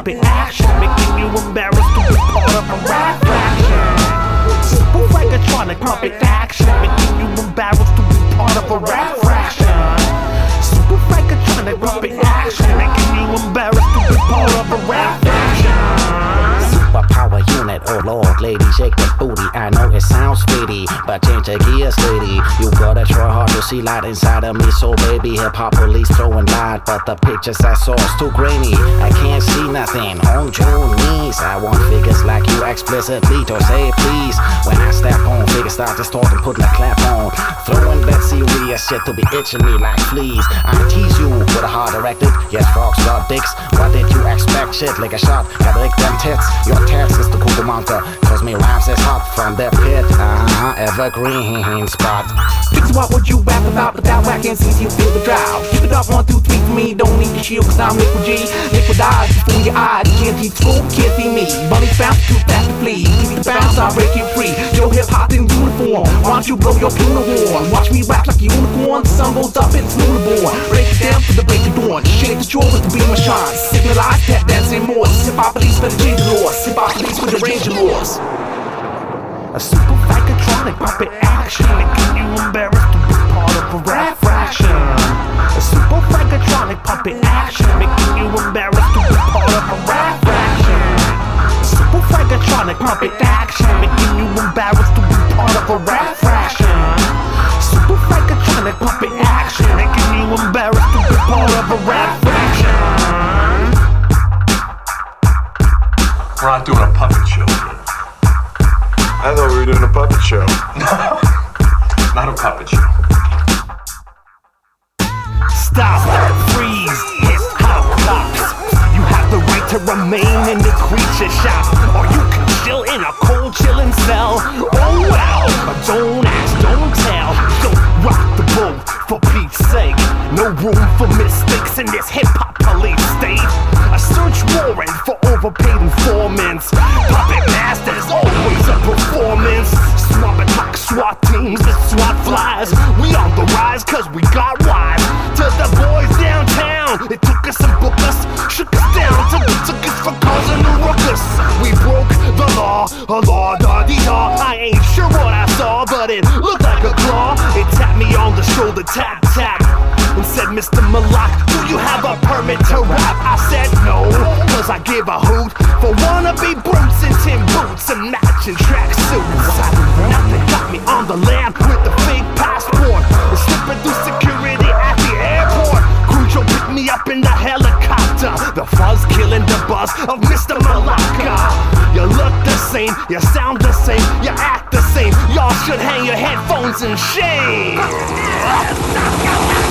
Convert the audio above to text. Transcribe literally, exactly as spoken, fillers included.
puppet action, making you embarrassed to be part of a rap fraction. Super Frankatronic puppet action, making you embarrassed to be part of a rap fraction. Super Frankatronic puppet action, making you embarrassed to be part of a rap fraction. Power unit, oh lord, lady, shake that booty. I know it sounds fitty, but change the gears, lady. You gotta try hard to see light inside of me, so baby, hip hop police throwing light, but the pictures I saw is too grainy. I can't see nothing on your knees. I want figures like you explicitly to say please. When I step on, figures start distorting, putting a clap on, throwing that serious shit to be itching me like fleas. I tease you with a hard directed. Yes, frogs got dicks. What did you expect? Shit, like a shot, gotta lick them tits. Your text is the Cucamonga, cause me rhymes is hot from the pit. Uh-huh, evergreen spot. This is what would you rap about without whacking since you feel the drought. Keep it up, one, two, three for me. Don't need to shield cause I'm liquid G. Liquid eyes before your eyes. Can't teach school, can't see me. Bunny bounce too fast to flee. Give me the bounce, I'll break you free. Yo, hip hop in uniform. Why don't you blow your tuna horn? Watch me rap like a unicorn. The sun goes up and it's lunar born. Break it down for the break of dawn. Shake the jaw with the beam of shine. Signalize, tap dancing more. Hip hop police for the change the laws. Hip hop police for the range of laws. A super Frankatronic puppet action, making you embarrassed to be part of a rap fraction. A super Frankatronic puppet action, making you embarrassed to be part of a rap fraction. A super Frankatronic puppet action, making you embarrassed to be part of a rap fraction. Super Frankatronic puppet action, making you embarrassed to be part of a rap fraction. We're not doing a puppet show here. I thought we were doing a puppet show. No, not a puppet show. Stop, freeze, hip hop cops. You have the right to remain in the creature shop, or you can chill in a cold chilling cell. Oh well, don't ask, don't tell. Don't rock the boat, for Pete's sake. No room for mistakes in this hip hop police state. A search warrant for overpaid informants. Puppet masters, always a performance. Swap attack SWAT teams and SWAT flies. We on the rise cause we got wise. To the boys downtown, it took us and book us. Shook us down, took, took us for causing a ruckus. We broke the law, a law, da dee da. I ain't sure what I saw, but it looked like a claw. It tapped me on the shoulder, tap, tap, and said, Mister Malak, do you have a permit to rap? I said no, cause I give a hoot for wannabe brutes in tin boots and matching tracksuits. Now they got me on the lam with the fake passport and slipping through security at the airport. Crucio picked me up in the helicopter, the fuzz killing the buzz of Mister Malaka. You look the same, you sound the same, you act the same. Y'all should hang your headphones in shame.